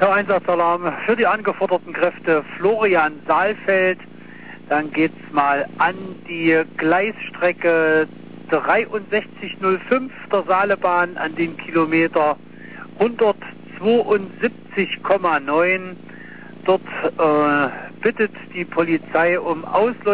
Der Einsatzalarm für die angeforderten Kräfte Florian Saalfeld. Dann geht's mal an die Gleisstrecke 6305 der Saalebahn an den Kilometer 172,9. Dort bittet die Polizei um Auslösung.